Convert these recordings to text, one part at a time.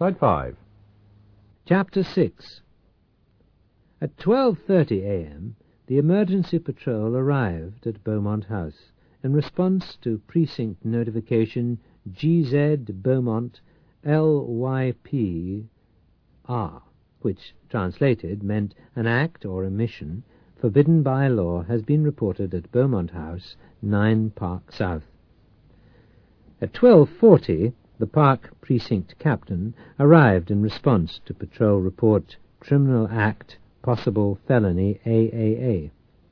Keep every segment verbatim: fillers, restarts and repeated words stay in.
Side five. Chapter six. At twelve thirty a.m., the emergency patrol arrived at Beaumont House in response to precinct notification G Z Beaumont L Y P R, which, translated, meant an act or omission forbidden by law has been reported at Beaumont House, nine Park South. At twelve forty, the Park Precinct Captain arrived in response to patrol report Criminal Act, Possible Felony A A A.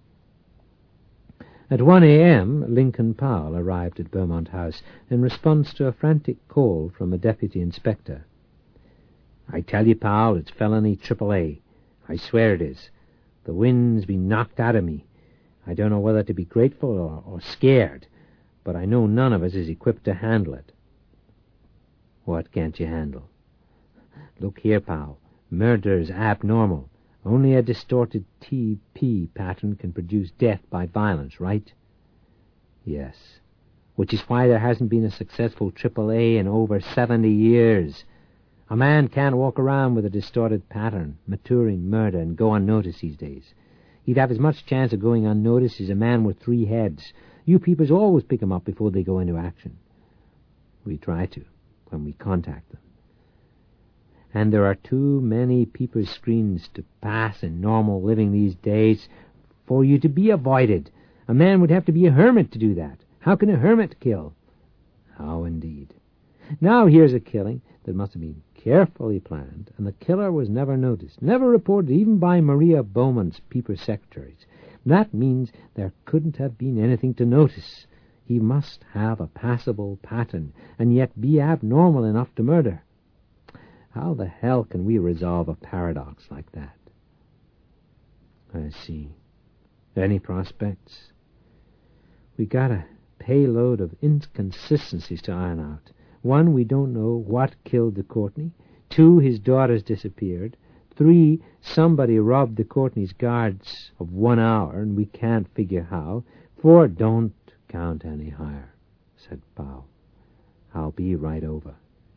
At one a.m., Lincoln Powell arrived at Beaumont House in response to a frantic call from a deputy inspector. "I tell you, Powell, it's felony triple A. I swear it is. The wind's been knocked out of me. I don't know whether to be grateful or, or scared, but I know none of us is equipped to handle it." "What can't you handle?" "Look here, Powell. Murder's abnormal. Only a distorted T P pattern can produce death by violence, right?" "Yes." "Which is why there hasn't been a successful triple A in over seventy years. A man can't walk around with a distorted pattern, maturing murder, and go unnoticed these days. He'd have as much chance of going unnoticed as a man with three heads. You peoples always pick 'em up before they go into action." "We try to, when we contact them." "And there are too many peepers' screens to pass in normal living these days for you to be avoided. A man would have to be a hermit to do that. How can a hermit kill?" "How indeed." "Now here's a killing that must have been carefully planned, and the killer was never noticed, never reported even by Maria Beaumont's peeper secretaries. That means there couldn't have been anything to notice. He must have a passable pattern, and yet be abnormal enough to murder. How the hell can we resolve a paradox like that?" "I see. Any prospects?" "We got a payload of inconsistencies to iron out. One, we don't know what killed de Courtney. Two, his daughters disappeared. Three, somebody robbed de Courtney's guards of one hour, and we can't figure how. Four, don't count any higher," said Powell. "I'll be right over."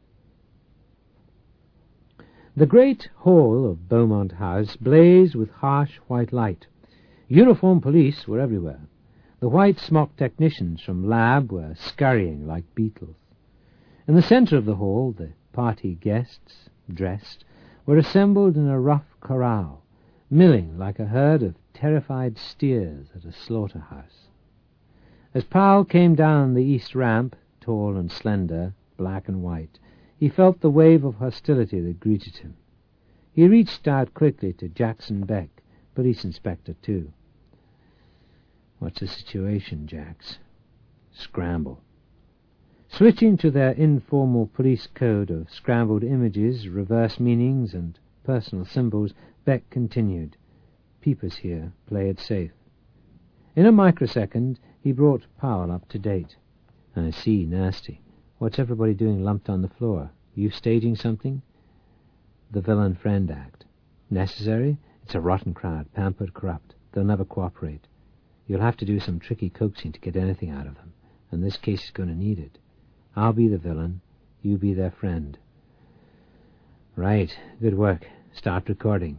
The great hall of Beaumont House blazed with harsh white light. Uniformed police were everywhere. The white-smocked technicians from lab were scurrying like beetles. In the center of the hall, the party guests, dressed, were assembled in a rough corral, milling like a herd of terrified steers at a slaughterhouse. As Powell came down the east ramp, tall and slender, black and white, he felt the wave of hostility that greeted him. He reached out quickly to Jackson Beck, police inspector, too. "What's the situation, Jax?" "Scramble." Switching to their informal police code of scrambled images, reverse meanings, and personal symbols, Beck continued, "Peepers here. Play it safe." In a microsecond, he brought Powell up to date. "I see. Nasty. What's everybody doing lumped on the floor? You staging something?" "The villain friend act." "Necessary? It's a rotten crowd, pampered, corrupt. They'll never cooperate. You'll have to do some tricky coaxing to get anything out of them, and this case is going to need it. I'll be the villain. You be their friend." "Right. Good work. Start recording."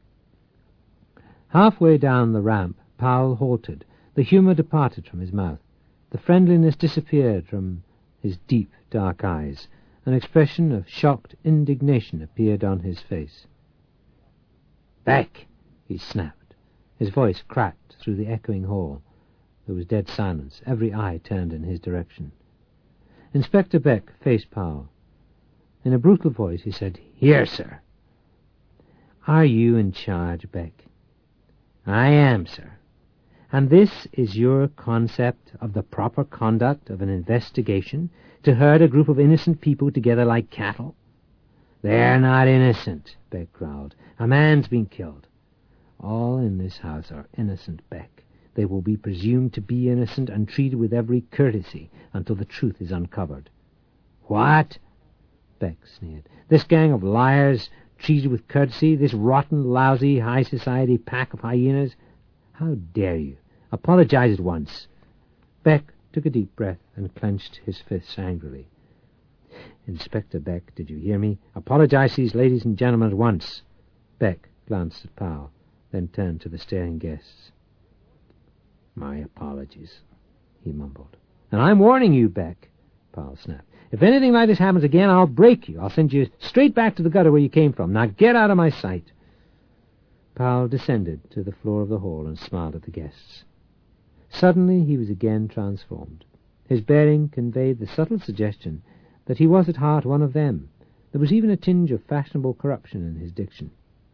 Halfway down the ramp, Powell halted. The humor departed from his mouth. The friendliness disappeared from his deep, dark eyes. An expression of shocked indignation appeared on his face. "Beck!" he snapped. His voice cracked through the echoing hall. There was dead silence. Every eye turned in his direction. Inspector Beck faced Powell. In a brutal voice he said, "Here, sir." "Are you in charge, Beck?" "I am, sir." "And this is your concept of the proper conduct of an investigation, to herd a group of innocent people together like cattle?" "They're not innocent," Beck growled. "A man's been killed." "All in this house are innocent, Beck. They will be presumed to be innocent and treated with every courtesy until the truth is uncovered." "What?" Beck sneered. "This gang of liars treated with courtesy, this rotten, lousy, high society pack of hyenas? How dare you? Apologize at once." Beck took a deep breath and clenched his fists angrily. Inspector Beck, did you hear me? Apologize to these ladies and gentlemen at once. Beck glanced at Powell, then turned to the staring guests. My apologies, he mumbled. And I'm warning you, Beck, Powell snapped. If anything like this happens again, I'll break you. I'll send you straight back to the gutter where you came from. Now get out of my sight. Powell descended to the floor of the hall and smiled at the guests. Suddenly he was again transformed. His bearing conveyed the subtle suggestion that he was at heart one of them. There was even a tinge of fashionable corruption in his diction.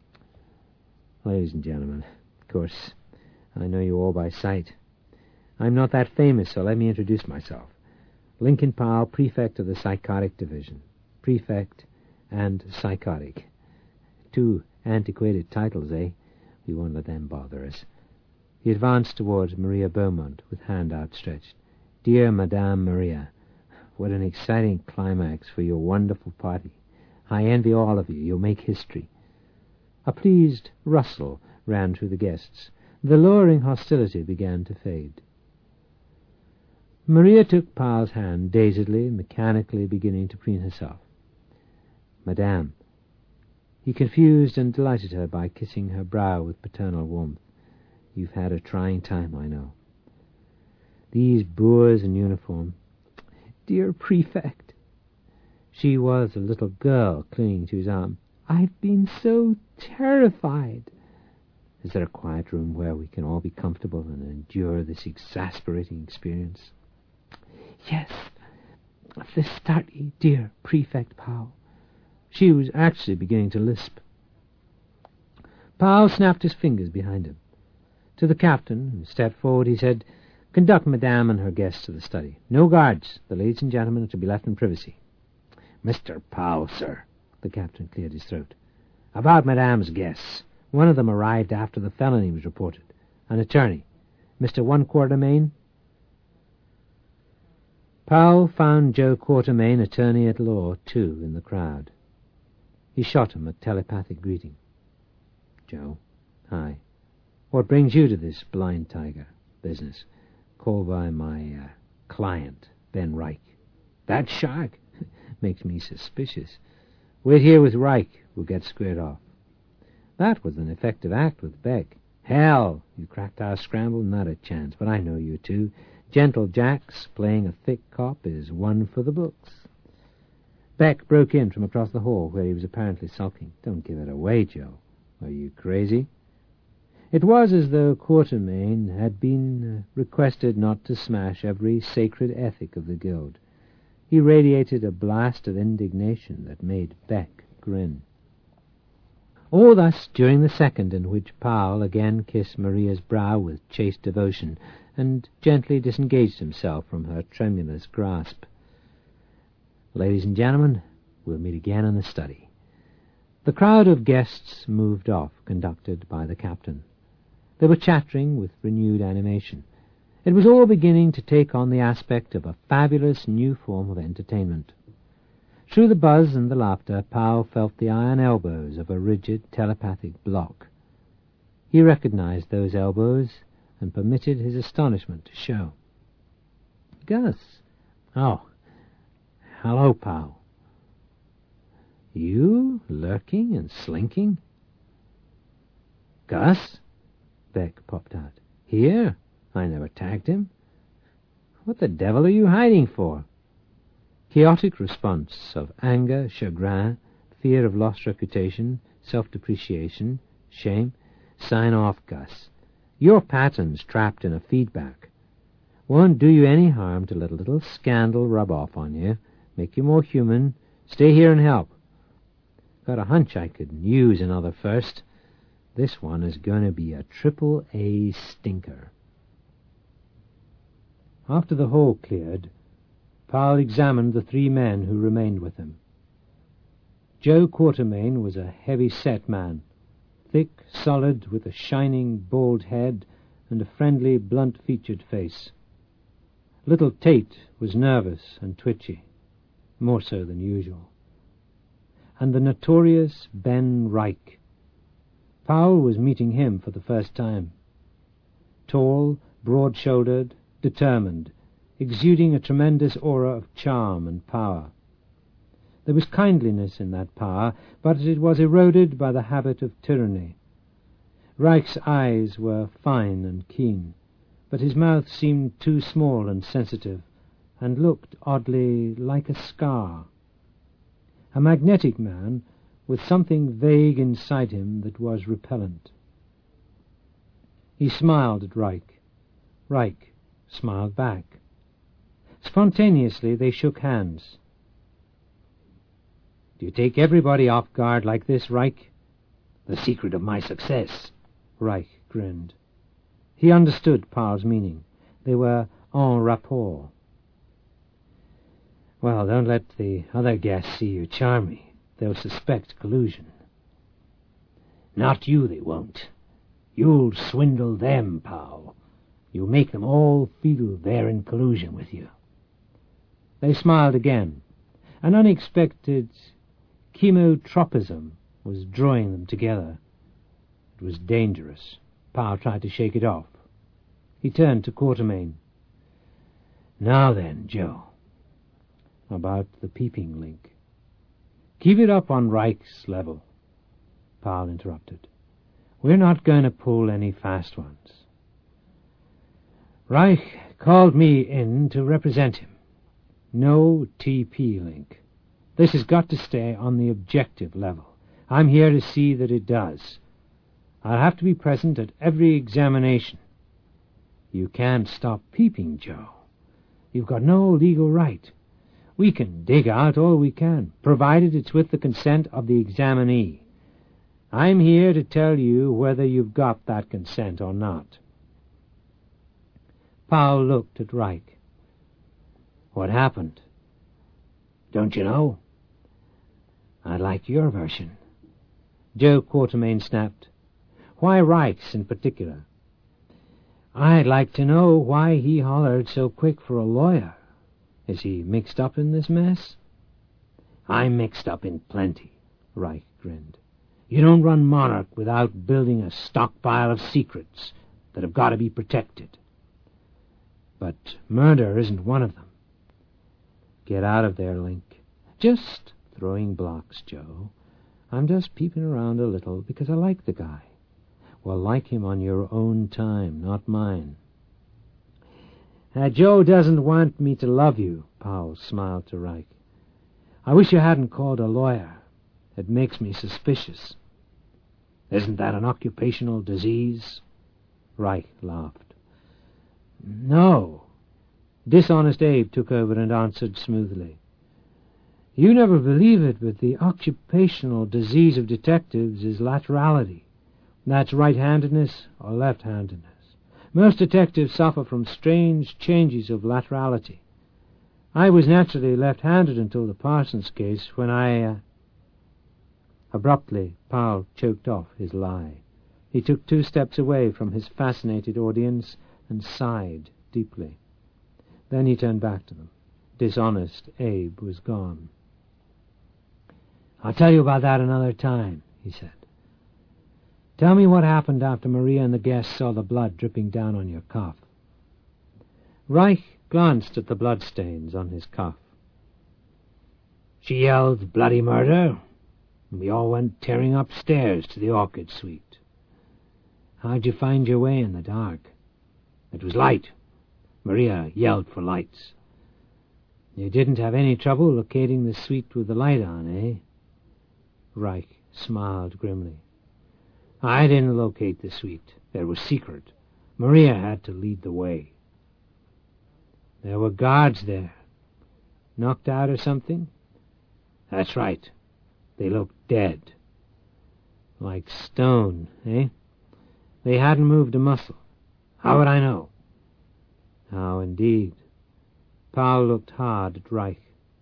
Ladies and gentlemen, of course, I know you all by sight. I'm not that famous, so let me introduce myself. Lincoln Powell, prefect of the psychotic division. Prefect and psychotic. Two antiquated titles, eh? We won't let them bother us. He advanced towards Maria Beaumont with hand outstretched. Dear Madame Maria, what an exciting climax for your wonderful party. I envy all of you. You'll make history. A pleased rustle ran through the guests. The lowering hostility began to fade. Maria took Powell's hand dazedly, mechanically beginning to preen herself. Madame. He confused and delighted her by kissing her brow with paternal warmth. You've had a trying time, I know. These boors in uniform. Dear Prefect. She was a little girl clinging to his arm. I've been so terrified. Is there a quiet room where we can all be comfortable and endure this exasperating experience? Yes, the study, dear Prefect Powell. She was actually beginning to lisp. Powell snapped his fingers behind him. To the captain, who stepped forward, he said, Conduct Madame and her guests to the study. No guards. The ladies and gentlemen are to be left in privacy. Mister Powell, sir. The captain cleared his throat. About Madame's guests. One of them arrived after the felony was reported. An attorney. Mister One Quartermain. Powell found Joe Quartermain, attorney at law, too, in the crowd. He shot him a telepathic greeting. Joe. Hi. What brings you to this blind tiger business? Called by my uh, client, Ben Reich. That shark? Makes me suspicious. Wait here with Reich. We'll get squared off. That was an effective act with Beck. Hell, you cracked our scramble, not a chance. But I know you two. Gentle Jacks playing a thick cop is one for the books. Beck broke in from across the hall where he was apparently sulking. Don't give it away, Joe. Are you crazy? It was as though Quartermain had been uh, requested not to smash every sacred ethic of the guild. He radiated a blast of indignation that made Beck grin. All thus during the second in which Powell again kissed Maria's brow with chaste devotion and gently disengaged himself from her tremulous grasp. Ladies and gentlemen, we'll meet again in the study. The crowd of guests moved off, conducted by the captain. They were chattering with renewed animation. It was all beginning to take on the aspect of a fabulous new form of entertainment. Through the buzz and the laughter, Powell felt the iron elbows of a rigid telepathic block. He recognized those elbows and permitted his astonishment to show. Gus. Oh, hello, Powell. You lurking and slinking? Gus? Beck popped out. Here? I never tagged him. What the devil are you hiding for? Chaotic response of anger, chagrin, fear of lost reputation, self-depreciation, shame. Sign off, Gus. Your pattern's trapped in a feedback. Won't do you any harm to let a little scandal rub off on you, make you more human. Stay here and help. Got a hunch I could use another first. This one is going to be a triple A stinker. After the hall cleared, Powell examined the three men who remained with him. Joe Quartermain was a heavy-set man, thick, solid, with a shining, bald head and a friendly, blunt-featured face. Little Tate was nervous and twitchy, more so than usual. And the notorious Ben Reich. Powell was meeting him for the first time. Tall, broad-shouldered, determined, exuding a tremendous aura of charm and power. There was kindliness in that power, but it was eroded by the habit of tyranny. Reich's eyes were fine and keen, but his mouth seemed too small and sensitive, and looked oddly like a scar. A magnetic man, with something vague inside him that was repellent. He smiled at Reich. Reich smiled back. Spontaneously they shook hands. "Do you take everybody off guard like this, Reich?" "The secret of my success." Reich grinned. He understood Paul's meaning. They were en rapport. "Well, don't let the other guests see you charm me. They'll suspect collusion." "Not you, they won't. You'll swindle them, Paul. You'll make them all feel they're in collusion with you." They smiled again. An unexpected chemotropism was drawing them together. It was dangerous. Paul tried to shake it off. He turned to Quatermain. "Now then, Joe, about the peeping link." "Keep it up on Reich's level," Paul interrupted. "We're not going to pull any fast ones. Reich called me in to represent him. No T P link. This has got to stay on the objective level. I'm here to see that it does. I'll have to be present at every examination. You can't stop peeping, Joe. You've got no legal right. We can dig out all we can, provided it's with the consent of the examinee. I'm here to tell you whether you've got that consent or not." Paul looked at Reich. "What happened?" "Don't you know?" "I'd like your version." Joe Quatermain snapped. "Why Reich's in particular?" "I'd like to know why he hollered so quick for a lawyer. Is he mixed up in this mess?" "I'm mixed up in plenty," Reich grinned. "You don't run Monarch without building a stockpile of secrets that have got to be protected. But murder isn't one of them." "Get out of there, Link." "Just throwing blocks, Joe. I'm just peeping around a little because I like the guy." "Well, like him on your own time, not mine." Uh, "Joe doesn't want me to love you," Powell smiled to Reich. "I wish you hadn't called a lawyer. It makes me suspicious." "Isn't that an occupational disease?" Reich laughed. "No." Dishonest Abe took over and answered smoothly. "You never believe it, but the occupational disease of detectives is laterality. That's right-handedness or left-handedness. Most detectives suffer from strange changes of laterality. I was naturally left-handed until the Parsons case, when I... Uh... Abruptly, Powell choked off his lie. He took two steps away from his fascinated audience and sighed deeply. Then he turned back to them. Dishonest Abe was gone. "I'll tell you about that another time," he said. "Tell me what happened after Maria and the guests saw the blood dripping down on your cuff." Reich glanced at the bloodstains on his cuff. "She yelled bloody murder, and we all went tearing upstairs to the orchid suite." "How'd you find your way in the dark?" "It was light. Maria yelled for lights." "You didn't have any trouble locating the suite with the light on, eh?" Reich smiled grimly. "I didn't locate the suite. It was secret. Maria had to lead the way." "There were guards there. Knocked out or something?" "That's right. They looked dead." "Like stone, eh? They hadn't moved a muscle." "How would I know?" "How indeed." Powell looked hard at Reich.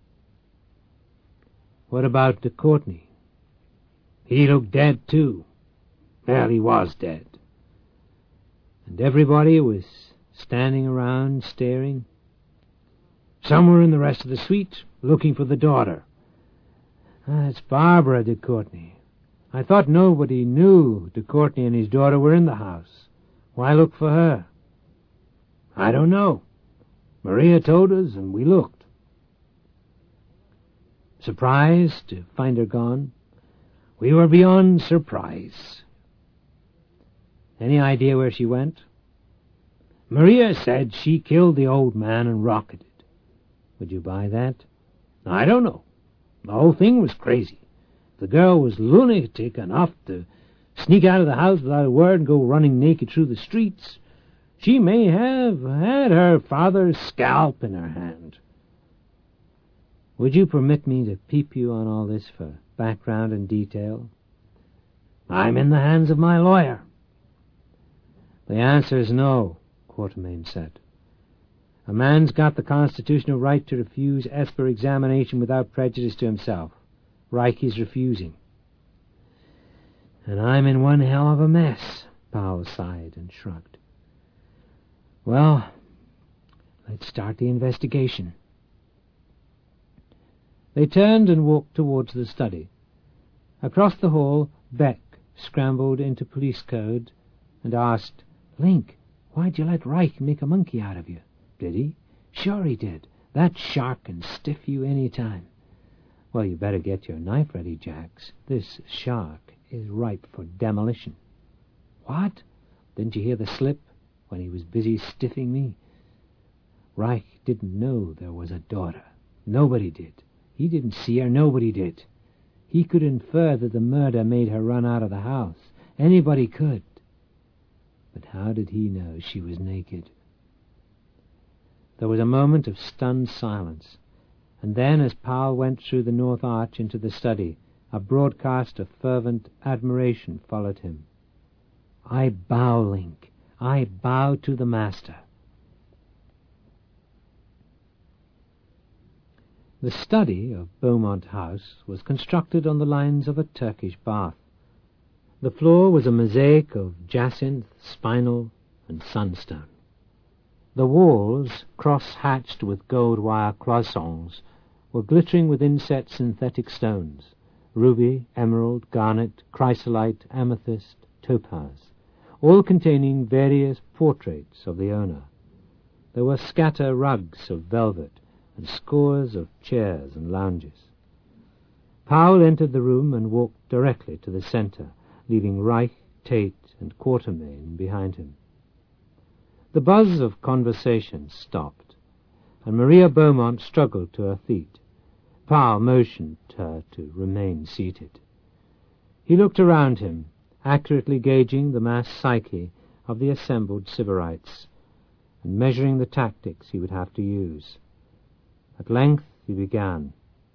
"What about de Courtney?" "He looked dead, too. Well, he was dead." "And everybody was standing around staring?" "Some were in the rest of the suite, looking for the daughter." Ah, "It's Barbara de Courtney. I thought nobody knew de Courtney and his daughter were in the house. Why look for her?" "I don't know. Maria told us, and we looked." Surprised to find her gone? We were beyond surprise. Any idea where she went? Maria said she killed the old man and rocketed. Would you buy that? I don't know. The whole thing was crazy. The girl was lunatic enough to sneak out of the house without a word and go running naked through the streets. She may have had her father's scalp in her hand. Would you permit me to peep you on all this for background and detail? I'm in the hands of my lawyer. The answer is no, Quatermain said. A man's got the constitutional right to refuse Esper examination without prejudice to himself. Reich is refusing. And I'm in one hell of a mess, Powell sighed and shrugged. Well, let's start the investigation. They turned and walked towards the study. Across the hall, Beck scrambled into police code and asked, Link, why'd you let Reich make a monkey out of you? Did he? Sure he did. That shark can stiff you any time. Well, you better get your knife ready, Jax. This shark is ripe for demolition. What? Didn't you hear the slip when he was busy stiffing me? Reich didn't know there was a daughter. Nobody did. He didn't see her. Nobody did. He could infer that the murder made her run out of the house. Anybody could. But how did he know she was naked? There was a moment of stunned silence, and then as Powell went through the north arch into the study, a broadcast of fervent admiration followed him. I bow, Link. I bow to the master. The study of Beaumont House was constructed on the lines of a Turkish bath. The floor was a mosaic of jacinth, spinel, and sunstone. The walls, cross-hatched with gold-wire cloisons, were glittering with inset synthetic stones, ruby, emerald, garnet, chrysolite, amethyst, topaz, all containing various portraits of the owner. There were scatter rugs of velvet and scores of chairs and lounges. Powell entered the room and walked directly to the centre, leaving Reich, Tate, and Quatermain behind him. The buzz of conversation stopped, and Maria Beaumont struggled to her feet. Powell motioned her to remain seated. He looked around him, accurately gauging the mass psyche of the assembled Sybarites, and measuring the tactics he would have to use. At length he began.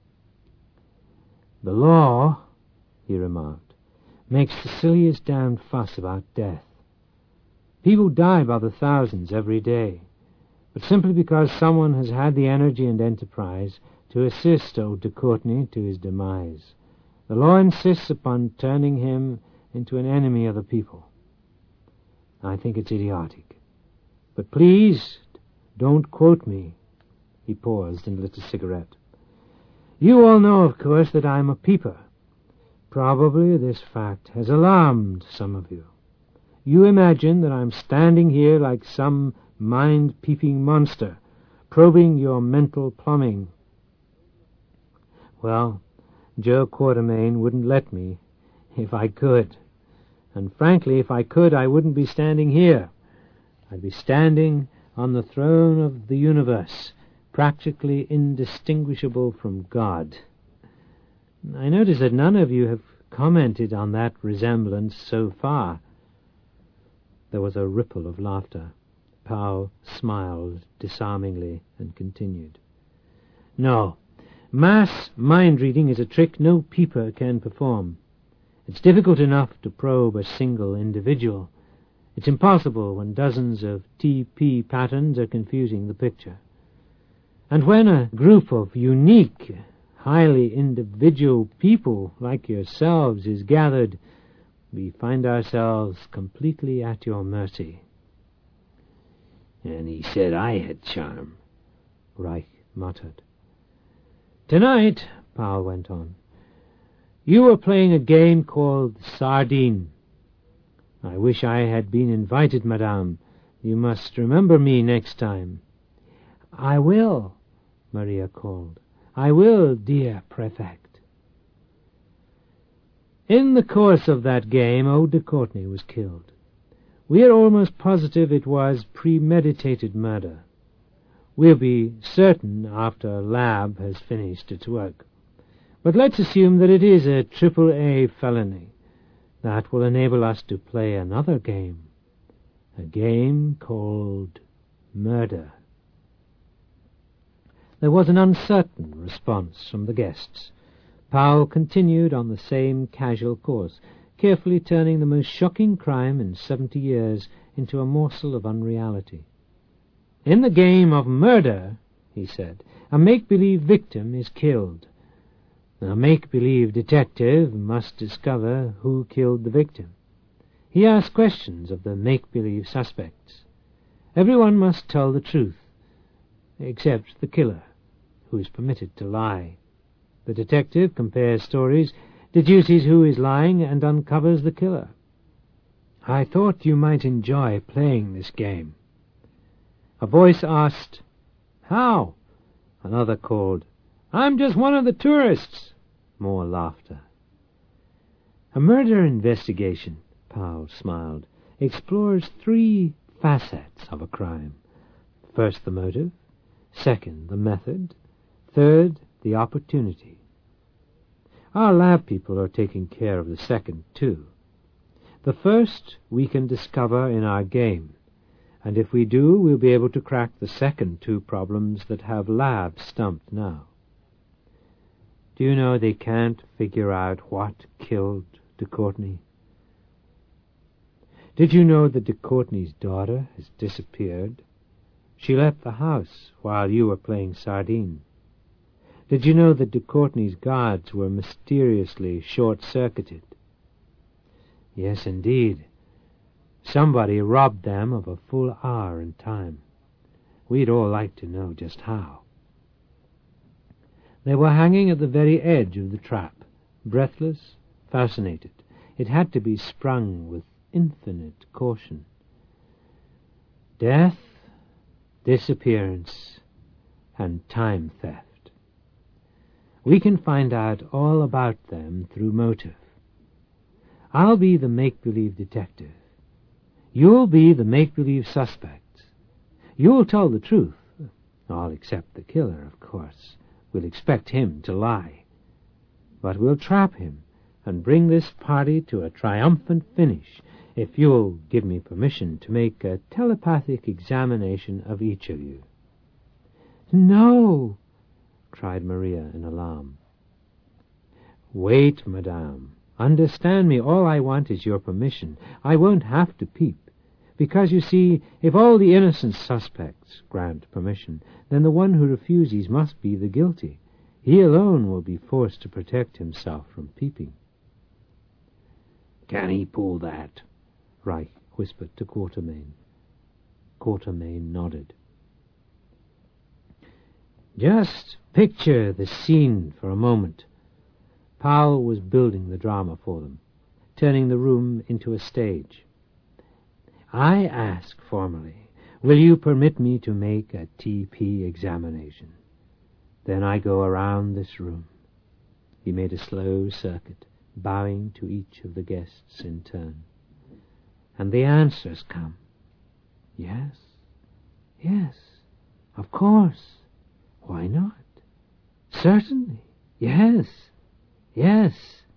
The law, he remarked, makes the silliest damned fuss about death. People die by the thousands every day, but simply because someone has had the energy and enterprise to assist old de Courtenay to his demise, the law insists upon turning him into an enemy of the people. I think it's idiotic. But please, don't quote me. He paused and lit a cigarette. You all know, of course, that I'm a peeper. Probably this fact has alarmed some of you. You imagine that I'm standing here like some mind-peeping monster, probing your mental plumbing. Well, Joe Quatermain wouldn't let me, if I could. And frankly, if I could, I wouldn't be standing here. I'd be standing on the throne of the universe, practically indistinguishable from God. I notice that none of you have commented on that resemblance so far. There was a ripple of laughter. Powell smiled disarmingly and continued. No, mass mind-reading is a trick no peeper can perform. It's difficult enough to probe a single individual. It's impossible when dozens of T P patterns are confusing the picture. And when a group of unique, highly individual people like yourselves is gathered, we find ourselves completely at your mercy. And he said I had charm, Reich muttered. Tonight, Powell went on, you were playing a game called Sardine. I wish I had been invited, madame. You must remember me next time. I will, Maria called. I will, dear Prefect. In the course of that game, old de Courtenay was killed. We are almost positive it was premeditated murder. We'll be certain after Lab has finished its work. But let's assume that it is a triple A felony. That will enable us to play another game. A game called murder. There was an uncertain response from the guests. Powell continued on the same casual course, carefully turning the most shocking crime in seventy years into a morsel of unreality. In the game of murder, he said, a make-believe victim is killed. A make-believe detective must discover who killed the victim. He asks questions of the make-believe suspects. Everyone must tell the truth, except the killer, who is permitted to lie. The detective compares stories, deduces who is lying, and uncovers the killer. I thought you might enjoy playing this game. A voice asked, How? Another called, I'm just one of the tourists. More laughter. A murder investigation, Powell smiled, explores three facets of a crime. First, the motive. Second, the method. Third, the opportunity. Our lab people are taking care of the second, too. The first we can discover in our game, and if we do, we'll be able to crack the second two problems that have Lab stumped now. Do you know they can't figure out what killed de Courtenay? Did you know that de Courtenay's daughter has disappeared? She left the house while you were playing sardine. Did you know that de Courtenay's guards were mysteriously short-circuited? Yes, indeed. Somebody robbed them of a full hour in time. We'd all like to know just how. They were hanging at the very edge of the trap, breathless, fascinated. It had to be sprung with infinite caution. Death, disappearance, and time theft. We can find out all about them through motive. I'll be the make-believe detective. You'll be the make-believe suspect. You'll tell the truth, all except the killer, of course. We'll expect him to lie. But we'll trap him and bring this party to a triumphant finish if you'll give me permission to make a telepathic examination of each of you. No, cried Maria in alarm. Wait, madame. Understand me, all I want is your permission. I won't have to peep. Because, you see, if all the innocent suspects grant permission, then the one who refuses must be the guilty. He alone will be forced to protect himself from peeping. Can he pull that? Reich whispered to Quatermain. Quatermain nodded. Just picture the scene for a moment. Powell was building the drama for them, turning the room into a stage. I ask formally, will you permit me to make a T P examination? Then I go around this room. He made a slow circuit, bowing to each of the guests in turn. And the answers come. Yes, yes, of course. Why not? Certainly, yes, yes.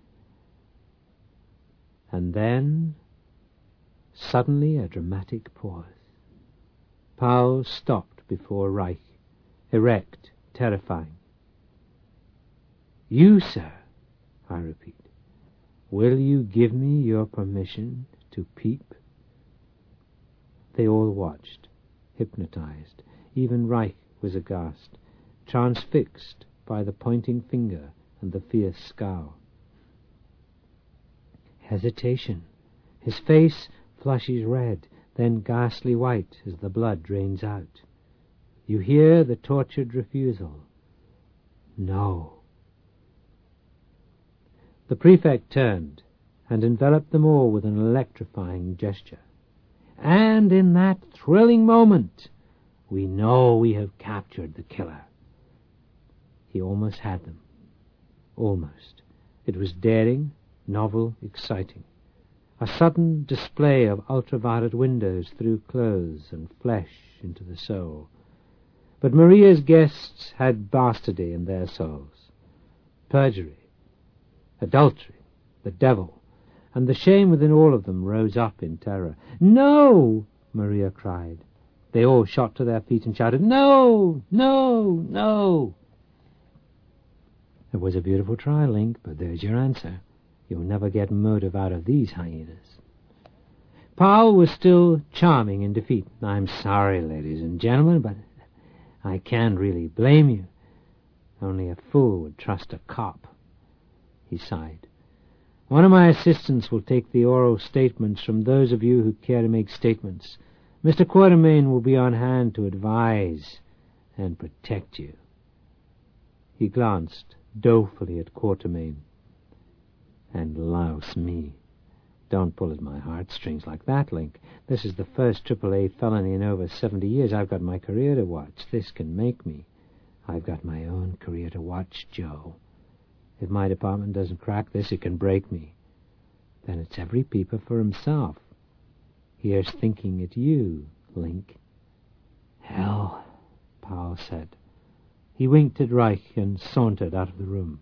And then, suddenly a dramatic pause. Powell stopped before Reich, erect, terrifying. You, sir, I repeat, will you give me your permission to peep? They all watched, hypnotized. Even Reich was aghast, transfixed by the pointing finger and the fierce scowl. Hesitation. His face flushes red, then ghastly white as the blood drains out. You hear the tortured refusal. No. The prefect turned and enveloped them all with an electrifying gesture. And in that thrilling moment, we know we have captured the killer. He almost had them. Almost. It was daring, novel, exciting. A sudden display of ultraviolet windows through clothes and flesh into the soul. But Maria's guests had bastardy in their souls. Perjury, adultery, the devil, and the shame within all of them rose up in terror. "No!" Maria cried. They all shot to their feet and shouted, "No! No! No!" It was a beautiful try, Link, but there's your answer. You'll never get motive out of these hyenas. Powell was still charming in defeat. "I'm sorry, ladies and gentlemen, but I can't really blame you. Only a fool would trust a cop." He sighed. "One of my assistants will take the oral statements from those of you who care to make statements. Mister Quatermain will be on hand to advise and protect you." He glanced dolefully at Quatermain. "And louse me. Don't pull at my heartstrings like that, Link. This is the first triple A felony in over seventy years. I've got my career to watch. This can make me. I've got my own career to watch, Joe. If my department doesn't crack this, it can break me. Then it's every peeper for himself. Here's thinking at you, Link." "Hell," Powell said. He winked at Reich and sauntered out of the room.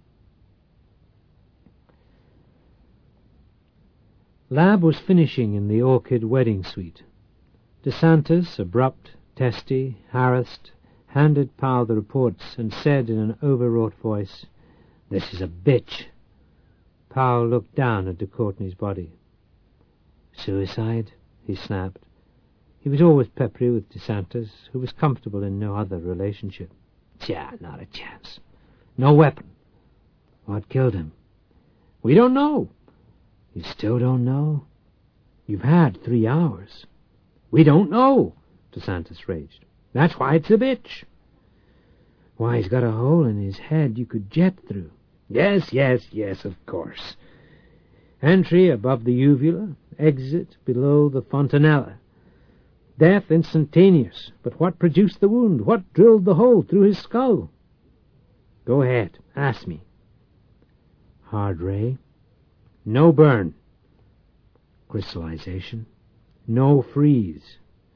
Lab was finishing in the orchid wedding suite. DeSantis, abrupt, testy, harassed, handed Powell the reports and said in an overwrought voice, "This is a bitch." Powell looked down at de Courtney's body. "Suicide?" he snapped. He was always peppery with DeSantis, who was comfortable in no other relationship. "Tja, not a chance. No weapon." "What killed him?" "We don't know." "You still don't know? You've had three hours." "We don't know," DeSantis raged. "That's why it's a bitch." "Why, he's got a hole in his head you could jet through." "Yes, yes, yes, of course. Entry above the uvula, exit below the fontanella. Death instantaneous. But what produced the wound? What drilled the hole through his skull?" "Go ahead, ask me." "Hard ray?" "No burn." "Crystallization?" "No freeze."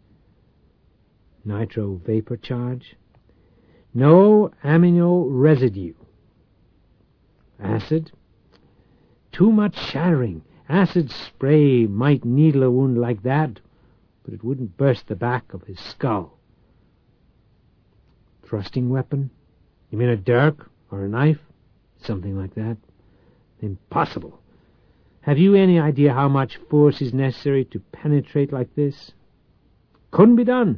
"Nitro vapor charge?" "No amino residue." "Acid?" "Too much shattering. Acid spray might needle a wound like that, but it wouldn't burst the back of his skull." "Thrusting weapon?" "You mean a dirk or a knife?" "Something like that." "Impossible. Have you any idea how much force is necessary to penetrate like this?" "Couldn't be done."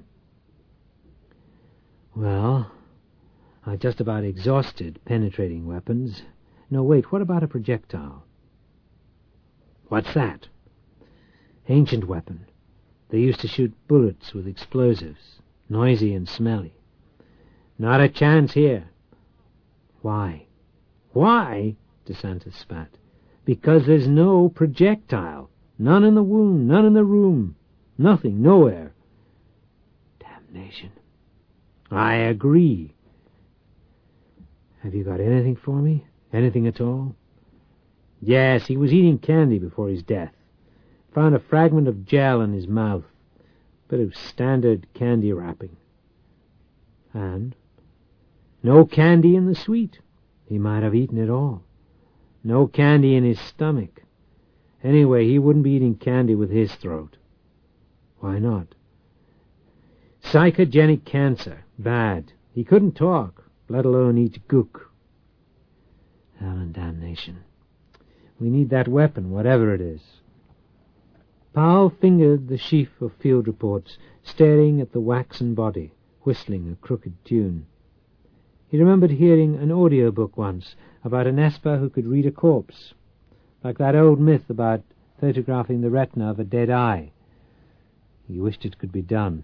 "Well, I just about exhausted penetrating weapons. No, wait, what about a projectile?" "What's that?" "Ancient weapon. They used to shoot bullets with explosives, noisy and smelly." "Not a chance here." "Why?" "Why?" DeSantis spat. "Because there's no projectile. None in the wound, none in the room. Nothing, nowhere." "Damnation." "I agree." "Have you got anything for me? Anything at all?" "Yes, he was eating candy before his death. Found a fragment of gel in his mouth. Bit of standard candy wrapping." "And?" "No candy in the suite. He might have eaten it all. No candy in his stomach. Anyway, he wouldn't be eating candy with his throat." "Why not?" "Psychogenic cancer. Bad. He couldn't talk, let alone eat gook." "Hell and damnation. We need that weapon, whatever it is." Powell fingered the sheaf of field reports, staring at the waxen body, whistling a crooked tune. He remembered hearing an audio book once about an esper who could read a corpse, like that old myth about photographing the retina of a dead eye. He wished it could be done.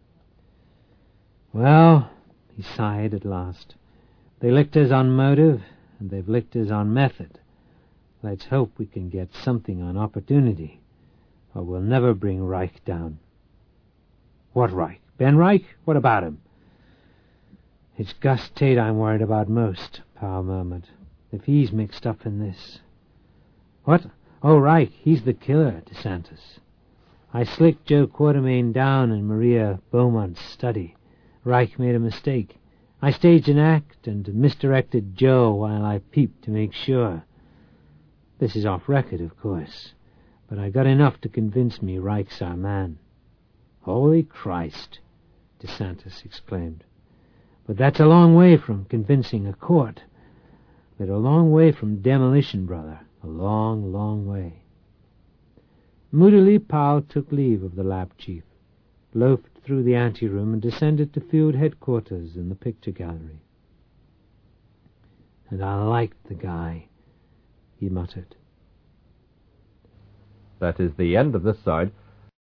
"Well," he sighed at last, "they licked us on motive, and they've licked us on method. Let's hope we can get something on opportunity, or we'll never bring Reich down." "What Reich? Ben Reich? What about him?" It's Gus Tate I'm worried about most, Powell murmured. If he's mixed up in this... What? Oh, right, he's the killer, DeSantis. I slicked Joe Quartermain down in Maria Beaumont's study. Reich made a mistake. I staged an act and misdirected Joe while I peeped to make sure. This is off record, of course, but I got enough to convince me Reich's our man. Holy Christ, DeSantis exclaimed. But that's a long way from convincing a court. But a long way from demolition, brother. A long, long way. Moodily, Powell took leave of the lab chief, loafed through the anteroom, and descended to field headquarters in the picture gallery. And I liked the guy, he muttered. That is the end of this side.